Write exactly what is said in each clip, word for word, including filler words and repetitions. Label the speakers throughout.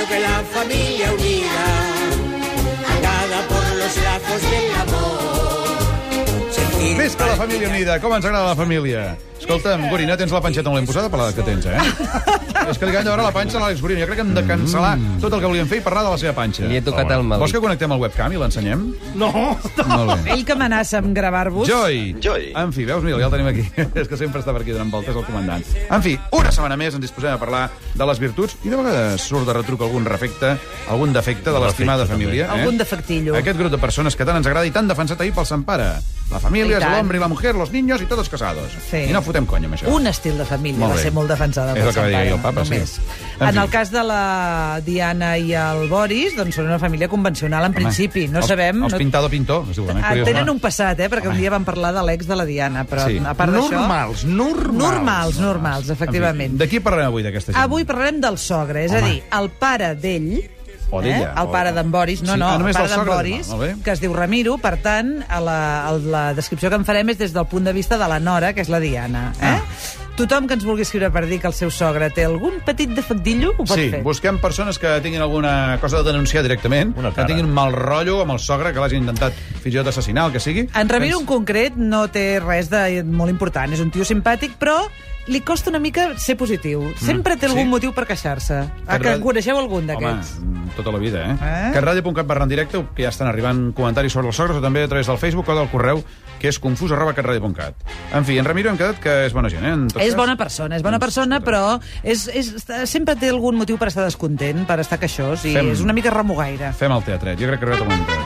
Speaker 1: que la familia unida, atada por los lazos del amor. Sentir
Speaker 2: Visca la família unida! Com ens agrada la família! Escolta'm, Gorina, tens la panxeta molt ben posada per l'edat que tens, eh? És que li acabem de veure la panxa a l'Àlex Gorina. Jo crec que hem de cancel·lar tot el que volíem fer i parlar de la seva panxa.
Speaker 3: Li he tocat el mal.
Speaker 2: Vols que connectem el webcam i l'ensenyem?
Speaker 4: No, no.
Speaker 2: Molt bé.
Speaker 5: Ell que amenaça amb gravar-vos.
Speaker 2: Joy!
Speaker 6: Joy.
Speaker 2: En fi, veus, mira, ja el tenim aquí. És que sempre està per aquí donant voltes el comandant. En fi, una setmana més ens disposem a parlar de les virtuts i de vegades surt de retruc algun refecte, algun defecte de l'estimada família. Eh?
Speaker 5: Algun defectillo.
Speaker 2: Aquest grup de persones que tant ens agrada i tant defensat ahir pel Sant Pare. La família és l'home i la mujer, los niños y todos casados.
Speaker 5: Sí.
Speaker 2: I no fotem conya amb això.
Speaker 5: Un estil de família
Speaker 2: Molt
Speaker 5: va
Speaker 2: bé.
Speaker 5: ser molt defensada
Speaker 2: És
Speaker 5: pel
Speaker 2: el que va
Speaker 5: Sant
Speaker 2: dir
Speaker 5: Pare.
Speaker 2: ahir el papa,
Speaker 5: només.
Speaker 2: sí.
Speaker 5: En,
Speaker 2: En fi.
Speaker 5: el cas de la Diana i el Boris, doncs són una família convencional en
Speaker 2: Home,
Speaker 5: principi. No
Speaker 2: els,
Speaker 5: sabem...
Speaker 2: Els
Speaker 5: no...
Speaker 2: pintado pintó, es diu.
Speaker 5: Ah, tenen un passat, eh? Perquè un dia vam parlar de l'ex de la Diana, però
Speaker 2: Sí.
Speaker 5: a part d'això...
Speaker 4: Normals, normals.
Speaker 5: Normals, normals, efectivament.
Speaker 2: De qui parlarem avui, d'aquesta gent?
Speaker 5: Avui parlarem del sogre, és
Speaker 2: Home.
Speaker 5: a dir, el pare d'ell...
Speaker 2: O d'ella.
Speaker 5: Eh? El pare d'en Boris, no,
Speaker 2: Sí.
Speaker 5: no,
Speaker 2: Ah,
Speaker 5: el
Speaker 2: només
Speaker 5: pare
Speaker 2: del
Speaker 5: d'en
Speaker 2: sogre,
Speaker 5: Boris,
Speaker 2: molt bé.
Speaker 5: que es diu Ramiro, per tant, a la, a la descripció que en farem és des del punt de vista de la nora, que és la Diana. Eh?
Speaker 2: Ah.
Speaker 5: Tothom que ens vulgui escriure per dir que el seu sogre té algun petit defectillo, ho pot
Speaker 2: Sí,
Speaker 5: fer.
Speaker 2: busquem persones que tinguin alguna cosa de denunciar directament,
Speaker 4: Una
Speaker 2: que
Speaker 4: cara.
Speaker 2: tinguin mal rotllo amb el sogre, que l'hagin intentat fins i tot assassinar, el que sigui.
Speaker 5: En Ramiro, en
Speaker 2: Tens-
Speaker 5: concret, no té res de molt important. És un tio simpàtic, però li costa una mica ser positiu. Sempre té algun
Speaker 2: sí.
Speaker 5: motiu per queixar-se. Ah,
Speaker 2: Que
Speaker 5: que
Speaker 2: ratll-
Speaker 5: coneixeu algun
Speaker 2: Home,
Speaker 5: d'aquests?
Speaker 2: tota la vida, eh?
Speaker 5: Eh?
Speaker 2: eh? catradio punt cat barra en directe, que ja estan arribant comentaris sobre els sogres, o també a través del Facebook o del correu, que és confús arroba catradio punt cat. En fi, en Ramiro hem quedat que és bona gent, eh? En tot
Speaker 5: És
Speaker 2: cas.
Speaker 5: bona persona, és bona
Speaker 2: Doncs,
Speaker 5: persona,
Speaker 2: escolta.
Speaker 5: però és, és, sempre té algun motiu per estar descontent, per estar queixós, i
Speaker 2: Fem-
Speaker 5: és una mica remugaire.
Speaker 2: Fem el teatret. Jo crec que ha arribat el moment.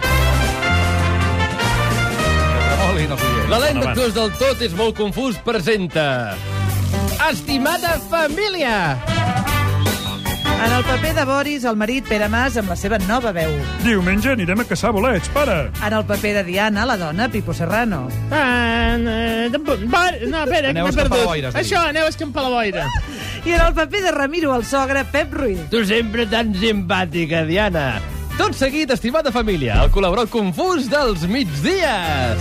Speaker 2: Oli, no s'ho
Speaker 3: L'elenc d'actors del Tot és molt confús presenta... Estimada família!
Speaker 5: En el paper de Boris, el marit Pere Mas, amb la seva nova veu.
Speaker 7: Diumenge anirem a caçar bolets, pare.
Speaker 5: En el paper de Diana, la dona, Pipo Serrano.
Speaker 4: Ah, eh, tampoc- va- no, espera,
Speaker 2: Aneu
Speaker 4: que
Speaker 2: a
Speaker 4: m'he
Speaker 2: escampar
Speaker 4: perdut.
Speaker 2: la boira, has de dir.
Speaker 4: Això, aneu a escampar la boira.
Speaker 5: I en el paper de Ramiro, el sogre, Pep Ruiz.
Speaker 3: Tu sempre tan simpàtica, Diana. Tot seguit, estimada família, el col·laborador confús dels migdies.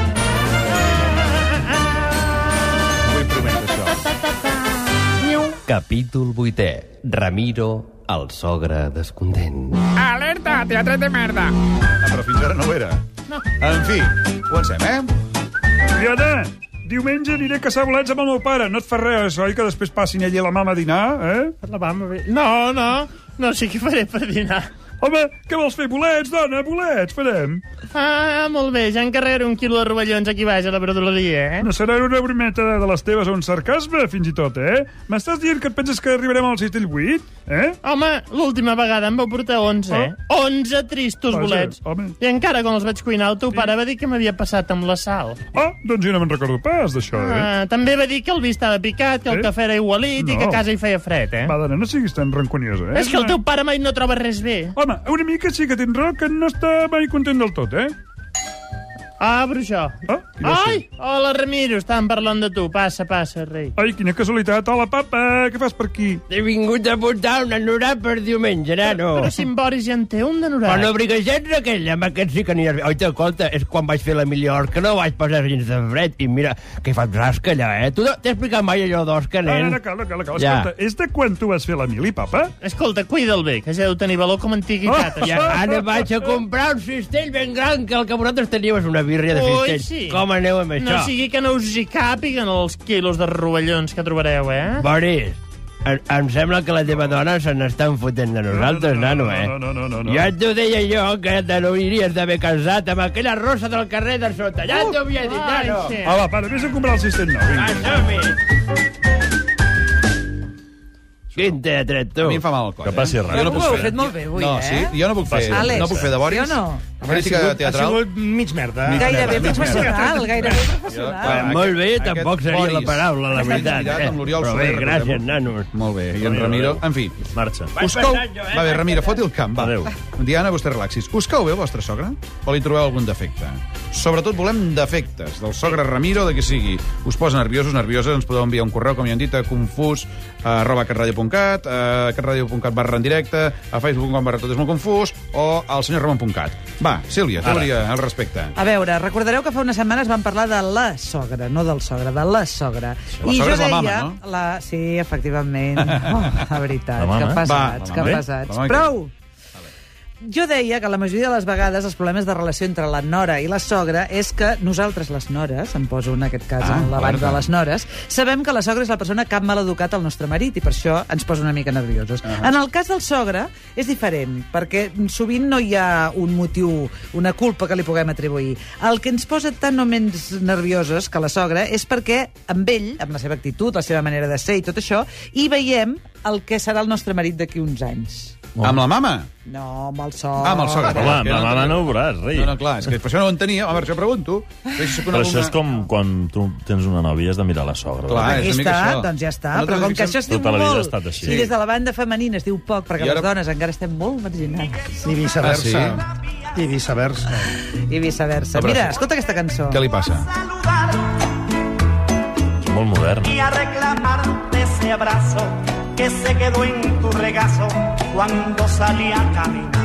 Speaker 2: Avui promet, això.
Speaker 3: Capítol vuitè. Ramiro, el sogre descontent.
Speaker 4: Alerta, teatre de merda.
Speaker 2: Ah, però fins ara no ho era.
Speaker 4: No.
Speaker 2: En fi, comencem, eh?
Speaker 7: Diana, diumenge aniré a caçar bolets amb el meu pare. No et fa res, oi, que després passin ell i la mama a dinar, eh?
Speaker 4: La mama... No, no, no sé què faré per dinar.
Speaker 7: Home, què vols fer? Bolets, dona, bolets, farem.
Speaker 4: Ah, molt bé, ja encarregaré un quilo de rovellons aquí baix a la verduleria, eh?
Speaker 7: No serà una brometa de les teves o un sarcasme, fins i tot, eh? M'estàs dient que et penses que arribarem al cistell vuit, eh?
Speaker 4: Home, l'última vegada em vau portar onze, eh? onze tristos
Speaker 7: Vaja,
Speaker 4: bolets.
Speaker 7: home.
Speaker 4: I encara quan els vaig cuinar, el teu pare va dir que m'havia passat amb la sal.
Speaker 7: Ah, doncs jo no me'n recordo pas, d'això, eh?
Speaker 4: Ah, també va dir que el vi estava picat, que el
Speaker 7: Eh?
Speaker 4: cafè era igualit i
Speaker 7: No.
Speaker 4: que a casa hi feia fred, eh?
Speaker 7: Va, dona, no siguis tan ranconiosa, eh?
Speaker 4: És que el teu pare mai no troba res bé.
Speaker 7: Home, una mica sí que tens raó, que no està mai content del tot, eh?
Speaker 4: Ah, bruixó.
Speaker 7: Ah, qui va ser?
Speaker 4: Ai, hola, Ramiro, estàvem parlant de tu. Passa, passa, rei.
Speaker 7: Ai, quina casualitat. Hola, papa, què fas per aquí?
Speaker 3: He vingut a portar un anorat per diumenge, nano.
Speaker 4: Però si en Boris ja en té un d'anorat.
Speaker 3: Però no briguegets aquell, amb aquest sí que aniràs bé. Oi, escolta, és quan vaig fer la millor, que no vaig passar gens de fred, i mira, que fa rasca allà, eh? Tu no- t'he explicat mai allò d'Òscar,
Speaker 7: No, no,
Speaker 3: nen?
Speaker 7: no, cala, cala, cala.
Speaker 3: Ja.
Speaker 7: Escolta, és de quan tu vas fer la mili, papa?
Speaker 4: Escolta, cuida'l bé, que ja deu tenir valor com a antiguitat.
Speaker 7: Oh,
Speaker 3: Ja, ara vaig a comprar un cistell ben gran, que el que vosaltres teníeu és una birria de
Speaker 4: Ui,
Speaker 3: cistell.
Speaker 4: sí.
Speaker 3: Com aneu amb
Speaker 4: No
Speaker 3: això?
Speaker 4: sigui que no us hi càpiguen els quilos de rovellons que trobareu, eh?
Speaker 3: Boris, em, em sembla que la teva dona se n'estan fotent de nosaltres,
Speaker 7: no, no,
Speaker 3: nano, eh?
Speaker 7: no, no, no, no, no.
Speaker 3: Ja t'ho deia jo, que te n'hauries d'haver casat amb aquella rosa del carrer de sota. Ja t'ho havia dit,
Speaker 4: Ai,
Speaker 3: nano.
Speaker 4: sí.
Speaker 7: Hola, pare, vés a comprar el cistell nou.
Speaker 3: Va,
Speaker 7: Vinga.
Speaker 3: som-hi. Quin teatret, tu.
Speaker 2: A mi em fa mal el cor,
Speaker 4: Que passi
Speaker 2: eh?
Speaker 4: res.
Speaker 2: Jo no
Speaker 5: Ho
Speaker 2: puc
Speaker 5: heu
Speaker 2: fer.
Speaker 5: fet molt bé avui,
Speaker 2: no,
Speaker 5: eh?
Speaker 2: sí, jo no puc fer,
Speaker 5: Àlex,
Speaker 2: no puc fer de Boris.
Speaker 5: sí o no?
Speaker 2: Crítica teatral.
Speaker 4: Ha sigut mig merda.
Speaker 2: Mig
Speaker 5: Gairebé
Speaker 2: merda, mig
Speaker 5: professional, gairebé
Speaker 2: Jo-
Speaker 5: professional.
Speaker 2: Aquest-
Speaker 3: Molt bé,
Speaker 2: aquest
Speaker 3: tampoc seria la
Speaker 2: Boris
Speaker 3: paraula, la
Speaker 2: que s'ha
Speaker 3: veritat.
Speaker 2: tirat
Speaker 3: Eh?
Speaker 2: amb l'Oriol
Speaker 3: Però bé,
Speaker 2: Soler,
Speaker 3: gràcies,
Speaker 2: recordem-ho.
Speaker 3: nanos.
Speaker 2: Molt bé, i en Ramiro... En fi,
Speaker 4: Marxa.
Speaker 2: us cau...
Speaker 3: pensant jo, eh?
Speaker 2: Va bé, Ramiro, foti el camp, va.
Speaker 4: Adéu.
Speaker 2: Diana, vostè relaxis. Us cau bé el vostre sogre? O li trobeu algun defecte? Sobretot volem defectes del sogre Ramiro, de qui sigui. Us posa nerviosos, nervioses, ens podeu enviar un correu, com ja hem dit, a confús arroba catradio punt cat. punt cat, a catradio punt cat barra en directe, a facebook punt com barra tot és molt confús, o al senyor Ramon punt cat. Va, Sílvia, teoria al respecte.
Speaker 5: A veure, recordareu que fa unes setmanes vam parlar de la sogra, no del sogre, de la sogra.
Speaker 2: La
Speaker 5: I
Speaker 2: sogra
Speaker 5: jo
Speaker 2: és la
Speaker 5: deia,
Speaker 2: mama, no?
Speaker 5: La... Sí, efectivament. Oh, la veritat,
Speaker 6: La mama?
Speaker 5: que pesats,
Speaker 2: Va,
Speaker 5: que
Speaker 2: la mama.
Speaker 5: pesats.
Speaker 2: La mama
Speaker 5: Prou! Jo deia que la majoria de les vegades els problemes de relació entre la nora i la sogra és que nosaltres, les nores, em poso en aquest cas
Speaker 2: Ah,
Speaker 5: en la banda
Speaker 2: alerta.
Speaker 5: de les nores, sabem que la sogra és la persona que ha maleducat el nostre marit i per això ens posa una mica nerviosos. Uh -huh. En el cas del sogre és diferent, perquè sovint no hi ha un motiu, una culpa que li puguem atribuir. El que ens posa tan o menys nervioses que la sogra és perquè amb ell, amb la seva actitud, la seva manera de ser i tot això, hi veiem el que serà el nostre marit d'aquí uns anys.
Speaker 2: Amb la mama?
Speaker 5: No, amb el sogre.
Speaker 2: Ah, amb el sogre.
Speaker 6: Home,
Speaker 2: Que
Speaker 6: amb la mama
Speaker 2: tenia-
Speaker 6: no ho veuràs, rei.
Speaker 2: No, no, clar, és que per això no ho entenia. A veure, això pregunto. Això,
Speaker 6: Però això és com quan tu tens una nòvia, has de mirar la sogra.
Speaker 2: Clar,
Speaker 6: ¿verdad?
Speaker 5: Aquí
Speaker 2: és una mica
Speaker 5: està,
Speaker 2: això.
Speaker 5: doncs ja està.
Speaker 2: Nosaltres
Speaker 5: Però com que
Speaker 2: fixem-
Speaker 5: això es diu
Speaker 6: Tota la vida ha
Speaker 5: molt,
Speaker 6: estat així.
Speaker 5: i des de la banda femenina es diu poc, perquè
Speaker 2: I ara-
Speaker 5: les dones encara estem molt marginades.
Speaker 8: I viceversa.
Speaker 2: Ah,
Speaker 8: I viceversa.
Speaker 5: I viceversa.
Speaker 2: A veure,
Speaker 5: Mira,
Speaker 2: sí.
Speaker 5: escolta aquesta cançó.
Speaker 2: Què li passa?
Speaker 6: És molt modern.
Speaker 9: Y a reclamarte ese abrazo que se quedó en tu regazo cuando salí a caminar.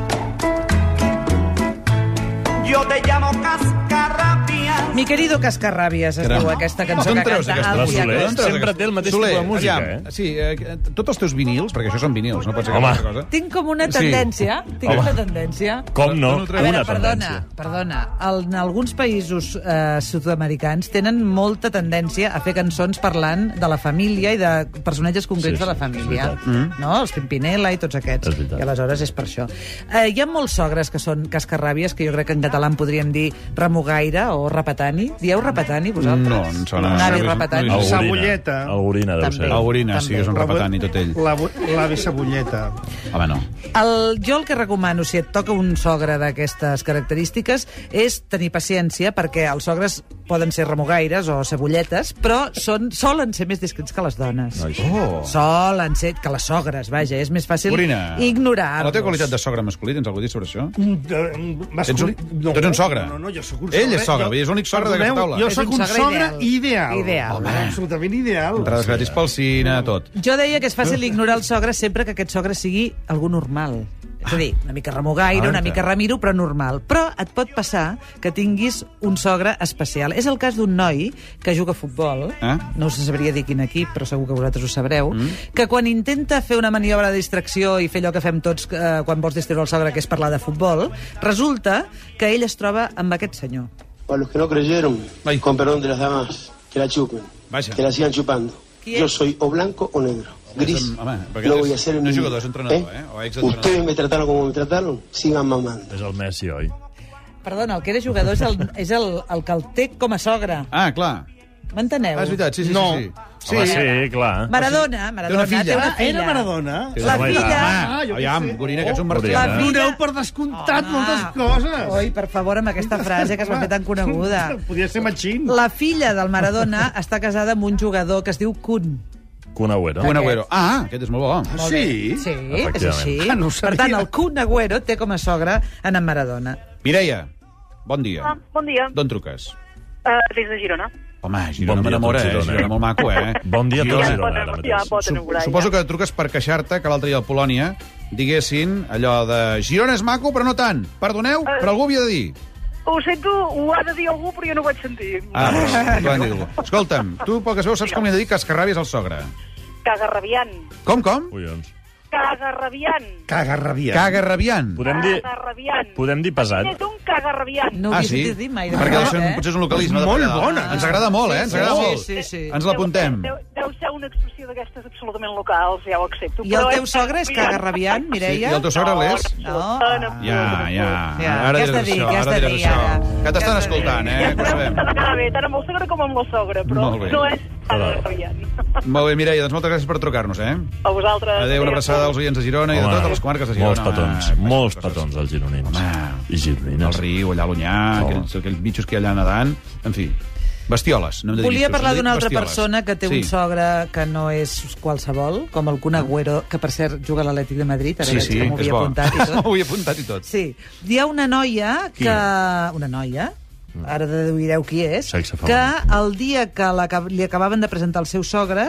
Speaker 9: Yo te llamo cascarrabias.
Speaker 5: Mi querido Cascarràbies es
Speaker 2: Caram.
Speaker 5: diu aquesta cançó
Speaker 2: D'on
Speaker 5: que
Speaker 2: treus
Speaker 5: canta
Speaker 2: aquesta
Speaker 6: La
Speaker 5: Àlfia
Speaker 6: Soler
Speaker 5: Costa.
Speaker 6: sempre té el mateix tipus de música,
Speaker 2: aviam,
Speaker 6: eh?
Speaker 2: Sí, eh, tots els teus vinils, perquè això són vinils, no pot ser
Speaker 6: Home.
Speaker 2: cap altra cosa.
Speaker 5: Tinc com una
Speaker 2: Sí.
Speaker 5: tendència, tinc
Speaker 6: Home.
Speaker 5: una tendència.
Speaker 6: Com no?
Speaker 2: No, no
Speaker 5: A
Speaker 2: treu
Speaker 5: veure,
Speaker 6: Una
Speaker 5: perdona,
Speaker 6: tendència.
Speaker 5: perdona. El- En alguns països eh, sud-americans tenen molta tendència a fer cançons parlant de la família i de personatges concrets
Speaker 6: Sí,
Speaker 5: de la
Speaker 6: sí,
Speaker 5: família.
Speaker 6: és veritat.
Speaker 5: No? Els Pimpinela i tots aquests.
Speaker 6: És veritat.
Speaker 5: I aleshores és per això. Eh, hi ha molts sogres que són cascarràbies, que jo crec que en català en podríem dir remugaire o repetani. Dieu repetani, vosaltres?
Speaker 2: No, em sona-
Speaker 5: Un avi
Speaker 2: no,
Speaker 5: repetani.
Speaker 2: no, no.
Speaker 8: Sabulleta.
Speaker 6: Algurina deu ser.
Speaker 5: També.
Speaker 2: Aurina, sí, és un
Speaker 5: També.
Speaker 2: repetant i tot ell.
Speaker 8: La, l'avi Sabulleta.
Speaker 2: Home, no.
Speaker 5: El, jo el que recomano, si et toca un sogre d'aquestes característiques, és tenir paciència, perquè els sogres poden ser remugaires o cebolletes, però són, solen ser més discrets que les dones.
Speaker 2: Oh.
Speaker 5: Solen ser, que les sogres, vaja, és més fàcil
Speaker 2: Aurina,
Speaker 5: ignorar-los.
Speaker 2: la teva qualitat de sogre masculí, tens alguna cosa a dir sobre això?
Speaker 8: Masculí...
Speaker 2: Tens un- tu ets un sogre?
Speaker 8: No, no, jo sóc un
Speaker 2: Ell
Speaker 8: sogre.
Speaker 2: és sogre,
Speaker 8: Jo-
Speaker 2: vull dir, és l'únic sogre d'aquesta
Speaker 8: Perdoneu,
Speaker 2: taula.
Speaker 8: Jo
Speaker 5: És
Speaker 8: sóc
Speaker 5: un
Speaker 8: un
Speaker 5: sogre
Speaker 8: sogre
Speaker 5: ideal.
Speaker 8: ideal.
Speaker 5: Ideal.
Speaker 8: Home, absolutament ideal.
Speaker 2: Entrades gratis pel cine, tot.
Speaker 5: Jo deia que és fàcil ignorar el sogre sempre que aquest sogre sigui algú normal. És a dir, una mica remugaire, una
Speaker 2: Ah,
Speaker 5: mica remiro, però normal. Però et pot passar que tinguis un sogre especial. És el cas d'un noi que juga a futbol,
Speaker 2: Eh?
Speaker 5: no us sabria dir quin equip, però segur que vosaltres ho sabreu, mm. que quan intenta fer una maniobra de distracció i fer allò que fem tots eh, quan vols distreure el sogre, que és parlar de futbol, resulta que ell es troba amb aquest senyor.
Speaker 10: Para los que no creyeron,
Speaker 2: Ay.
Speaker 10: con perdón de las damas, que la chupen,
Speaker 2: Vaya.
Speaker 10: que la sigan chupando.
Speaker 5: ¿Quién?
Speaker 10: Yo soy o blanco o negro, gris.
Speaker 2: Home, perquè
Speaker 10: No
Speaker 2: és-
Speaker 10: voy a ser
Speaker 2: no és
Speaker 10: mi-
Speaker 2: jugador, és entrenador, eh? O exentrenador.
Speaker 10: Ustedes me trataron como me trataron, sigan mamando.
Speaker 6: És el Messi, oi?
Speaker 5: Perdona, el que era jugador és el, és el, el que el té com a sogre.
Speaker 2: Ah, clar.
Speaker 5: M'enteneu?
Speaker 2: Ah, és veritat, sí, sí,
Speaker 8: No.
Speaker 2: sí. sí.
Speaker 6: Sí, Home, sí, clar.
Speaker 5: Maradona, Maradona
Speaker 2: Té una filla.
Speaker 5: té una
Speaker 8: Ah,
Speaker 5: filla.
Speaker 8: era Maradona?
Speaker 2: Té
Speaker 5: La
Speaker 2: una
Speaker 5: filla-
Speaker 2: Ah,
Speaker 8: Ah, jo què
Speaker 2: aviam,
Speaker 8: sé.
Speaker 2: Gorina, que ets un
Speaker 6: Oh,
Speaker 2: marcià.
Speaker 5: la
Speaker 2: eh?
Speaker 5: filla-
Speaker 8: Doneu per descomptat
Speaker 5: Home.
Speaker 8: moltes coses.
Speaker 5: Oi, per favor, amb aquesta frase que es va fer tan coneguda.
Speaker 8: Podia ser Machín.
Speaker 5: La filla del Maradona està casada amb un jugador que es diu Kun.
Speaker 6: Kun Agüero.
Speaker 2: Kun Agüero. Ah, aquest és molt bo.
Speaker 5: Molt
Speaker 8: Sí?
Speaker 5: bé. Sí, és
Speaker 6: Efectivament.
Speaker 5: així.
Speaker 8: Ah, no ho
Speaker 5: per
Speaker 8: sabia.
Speaker 5: tant, el Kun Agüero té com a sogre en en Maradona.
Speaker 2: Mireia, bon dia.
Speaker 11: Ah, bon dia.
Speaker 2: D'on truques?
Speaker 11: Uh, des de Girona.
Speaker 2: Home, Girona
Speaker 6: Bon dia,
Speaker 2: m'enamora,
Speaker 6: tot
Speaker 2: eh?
Speaker 6: Girona.
Speaker 2: Girona molt maco, eh?
Speaker 6: Bon dia a tot
Speaker 11: Ja
Speaker 6: Girona,
Speaker 11: pot,
Speaker 6: ara
Speaker 11: ja
Speaker 6: mateix.
Speaker 11: pot
Speaker 2: Sup-
Speaker 11: enamorar.
Speaker 2: Suposo que truques per queixar-te que l'altre dia al Polònia diguessin allò de Girona és maco, però no tant. Perdoneu,
Speaker 11: Eh.
Speaker 2: però algú havia de dir.
Speaker 11: Ho sento, ho ha de dir algú, però jo no ho vaig sentir.
Speaker 2: Ah, doncs, ho han dit algú. Escolta'm, tu, pel que es veu, saps com li he de dir cascarràbies al sogre.
Speaker 11: Cagarrabiant.
Speaker 2: Com, com?
Speaker 6: Collons.
Speaker 11: Cagarrabiant.
Speaker 8: Caga rabiant.
Speaker 2: Caga rabiant.
Speaker 6: Podem dir,
Speaker 11: Cagarrabiant.
Speaker 6: podem dir pesat.
Speaker 11: És un cagarrabiant.
Speaker 5: No ho
Speaker 2: Ah,
Speaker 5: havia
Speaker 2: sí?
Speaker 5: sentit dir mai. de
Speaker 2: Perquè
Speaker 5: veritat,
Speaker 2: deu ser un,
Speaker 5: eh?
Speaker 2: potser és un localisme. de
Speaker 8: Molt
Speaker 2: vegades.
Speaker 8: bona.
Speaker 2: Ens agrada molt, eh? Ens
Speaker 5: Sí,
Speaker 2: agrada
Speaker 5: sí,
Speaker 2: molt.
Speaker 5: sí, sí.
Speaker 2: Ens l'apuntem.
Speaker 11: Deu, deu ser una expressió d'aquestes absolutament locals, ja ho accepto.
Speaker 5: I el
Speaker 11: però
Speaker 5: teu sogre és cagarrabiant,
Speaker 2: Sí,
Speaker 5: Mireia?
Speaker 2: I el teu sogre l'és?
Speaker 5: No.
Speaker 2: Ja, ja.
Speaker 5: Ja,
Speaker 2: Ara
Speaker 5: què has de
Speaker 2: diràs
Speaker 5: dir,
Speaker 2: això,
Speaker 5: què has
Speaker 2: ara
Speaker 5: de
Speaker 2: diràs
Speaker 5: dir,
Speaker 2: això.
Speaker 5: ara?
Speaker 2: Que
Speaker 5: Què
Speaker 2: t'estan
Speaker 5: has de dir?
Speaker 2: escoltant, eh? Que ho sabem.
Speaker 11: S'ha d'anar bé, tant amb el sogre com amb la sogra, però
Speaker 2: Molt bé.
Speaker 11: no és cagarrabiant.
Speaker 2: Molt bé, Mireia, doncs moltes gràcies per trucar-nos, eh?
Speaker 11: A vosaltres.
Speaker 2: Adéu, una abraçada als oients de Girona i de
Speaker 6: Home,
Speaker 2: totes les comarques de Girona.
Speaker 6: Molts petons,
Speaker 2: Home,
Speaker 6: molts
Speaker 2: coses.
Speaker 6: petons als gironins.
Speaker 2: Home.
Speaker 6: I gironines.
Speaker 2: El riu, allà a l'Onyà,
Speaker 6: Oh.
Speaker 2: aquells, aquells bitxos que hi ha allà nedant. En fi, bestioles. No hem de dir
Speaker 5: Volia
Speaker 2: bitxos,
Speaker 5: parlar
Speaker 2: hem de dir
Speaker 5: d'una altra
Speaker 2: bestioles.
Speaker 5: persona que té
Speaker 2: Sí.
Speaker 5: un sogre que no és qualsevol, com el Kun Agüero, que per cert juga a l'Atlètic de Madrid, ara
Speaker 2: Sí,
Speaker 5: veig
Speaker 2: sí,
Speaker 5: que m'ho
Speaker 2: és
Speaker 5: havia
Speaker 2: bo.
Speaker 5: apuntat i tot.
Speaker 2: M'ho havia apuntat i tot.
Speaker 5: Sí. Hi ha una noia que... Una noia? Ara deduireu qui és.
Speaker 6: Sexe
Speaker 5: Que
Speaker 6: femení.
Speaker 5: el dia que la, li acabaven de presentar els seus sogres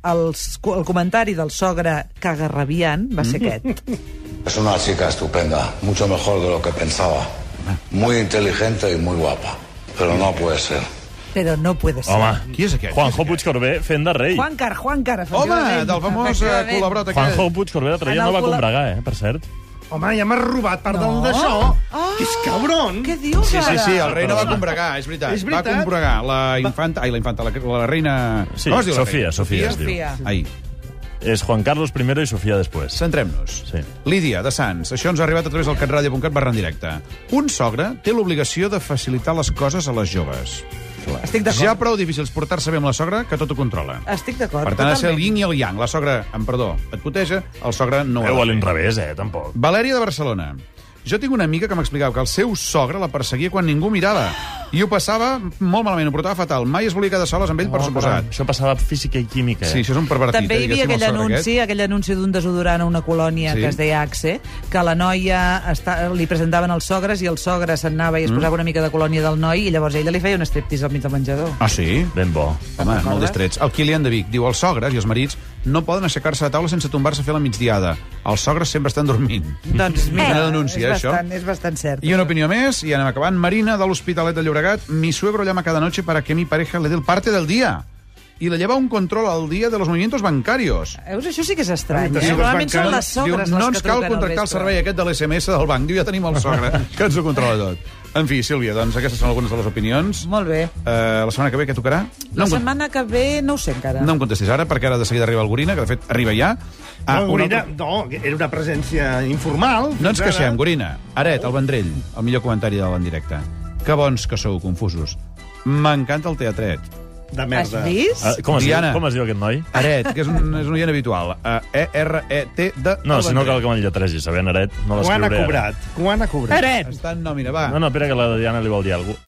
Speaker 5: el, el comentari del sogre cagarrabiant va ser aquest.
Speaker 12: Es una chica estupenda, mucho mejor de lo que pensaba. Muy inteligente y muy guapa, pero no puede ser.
Speaker 5: Però no puede ser.
Speaker 6: Home,
Speaker 2: qui és aquest?
Speaker 6: Juanjo Puigcorbé fent de rei.
Speaker 5: Juancar, Juancar,
Speaker 2: Home,
Speaker 5: efectivament.
Speaker 2: del famós eh,
Speaker 5: Efectivament.
Speaker 2: col·laborat aquest.
Speaker 6: Juanjo Puigcorbé l'altre dia
Speaker 5: En
Speaker 6: no
Speaker 5: el
Speaker 6: va
Speaker 5: col·la-
Speaker 6: combregar, eh, per cert.
Speaker 8: Home, ja m'has robat part
Speaker 5: No.
Speaker 8: d'això.
Speaker 5: Ah.
Speaker 8: Que és cabron.
Speaker 5: Què dius,
Speaker 2: Sí, sí,
Speaker 5: ara?
Speaker 2: sí, el rei no va combregar, és veritat.
Speaker 8: És veritat.
Speaker 2: Va combregar la infanta... Ai, la infanta, la, la reina...
Speaker 6: Sí,
Speaker 2: Com es diu la
Speaker 6: Sofia,
Speaker 2: reina?
Speaker 6: Sofia es diu.
Speaker 5: Sofia.
Speaker 2: Ai,
Speaker 6: És Juan Carlos primero i Sofia després.
Speaker 2: centrem-nos.
Speaker 6: Sí.
Speaker 2: Lídia, de Sants. Això ens ha arribat a través del catradio punt cat barra en directe. Un sogre té l'obligació de facilitar les coses a les joves.
Speaker 5: Estic d'acord.
Speaker 2: Ja prou difícils portar-se bé amb la sogra, que tot ho controla.
Speaker 5: Estic d'acord.
Speaker 2: Per tant, ha de ser el
Speaker 5: totalment.
Speaker 2: yin i el yang. La sogra, amb perdó, et puteja, el sogre no ho ha
Speaker 6: Eh,
Speaker 2: de
Speaker 6: o a
Speaker 2: fer.
Speaker 6: l'inrevés, eh, tampoc.
Speaker 2: Valèria de Barcelona. Jo tinc una amiga que m'explicava que el seu sogre la perseguia quan ningú mirava. I ho passava molt malament, ho portava fatal. Mai es volia quedar soles amb ell, per
Speaker 6: Oh,
Speaker 2: suposat.
Speaker 6: Això passava física i química, eh?
Speaker 2: Sí, això és un pervertit.
Speaker 5: També hi
Speaker 2: eh,
Speaker 5: havia
Speaker 2: diguéssim,
Speaker 5: aquell
Speaker 2: el sogre
Speaker 5: anunci, aquell anunci d'un desodorant a una colònia
Speaker 2: Sí.
Speaker 5: que es deia Axe, que la noia està, li presentaven els sogres i el sogre s'anava i es posava una mica de colònia del noi i llavors ella li feia un striptease al mig del menjador.
Speaker 2: Ah, sí?
Speaker 6: Ben bo.
Speaker 2: Home, molt distrets. El Kilian de Vic diu els sogres i els marits no poden aixecar-se de taula sense tombar-se a fer la migdiada. Els sogres sempre estan dormint.
Speaker 5: Doncs mira,
Speaker 2: Quina denúncia,
Speaker 5: és,
Speaker 2: això.
Speaker 5: bastant, és bastant cert.
Speaker 2: I una opinió més, i anem acabant. Marina, de l'Hospitalet de Llobregat. Mi suegro llama cada noche para que mi pareja le dé el parte del día. Y le lleva un control al día de los movimientos bancarios.
Speaker 5: Veus, això sí que és estrany.
Speaker 8: Orientacions
Speaker 5: Eh? Normalment són
Speaker 8: bancàries.
Speaker 5: les sogres
Speaker 2: Diu,
Speaker 5: les
Speaker 2: no
Speaker 5: que
Speaker 2: ens cal
Speaker 5: truquen al
Speaker 2: contractar el
Speaker 5: vespre.
Speaker 2: servei aquest de l'S M S del banc. Diu, ja tenim el sogre, que ens ho controla tot. En fi, Sílvia, doncs aquestes són algunes de les opinions.
Speaker 5: Molt bé.
Speaker 2: Uh, la setmana que ve què tocarà?
Speaker 5: La
Speaker 2: em con-
Speaker 5: setmana que ve no ho sé encara.
Speaker 2: No em contestis ara, perquè ara de seguida arriba el Gorina, que de fet arriba ja.
Speaker 8: Ah,
Speaker 2: un
Speaker 8: Gorina,
Speaker 2: altre-
Speaker 8: no, era una presència informal.
Speaker 2: No ens
Speaker 8: Fins ara.
Speaker 2: queixem, Gorina. Aret, el Vendrell, el millor comentari de l'en directe. Que bons que sou, confusos. M'encanta el teatret.
Speaker 8: De
Speaker 5: Has
Speaker 8: merda.
Speaker 5: vist?
Speaker 6: Ah, com, es diu,
Speaker 2: Diana.
Speaker 6: com es diu aquest noi?
Speaker 2: Aret, que és un, és un oient habitual. Uh, E R E T de...
Speaker 6: No,
Speaker 2: el
Speaker 6: si no
Speaker 2: Vendrell.
Speaker 6: cal que me'n lletregis. Sabent Aret, no
Speaker 8: Quan ha
Speaker 6: l'escriuré. ara.
Speaker 8: cobrat? Quan ha cobrat?
Speaker 4: Aret!
Speaker 2: Està en nòmina, va.
Speaker 6: No, no, espera que la Diana li vol dir alguna cosa.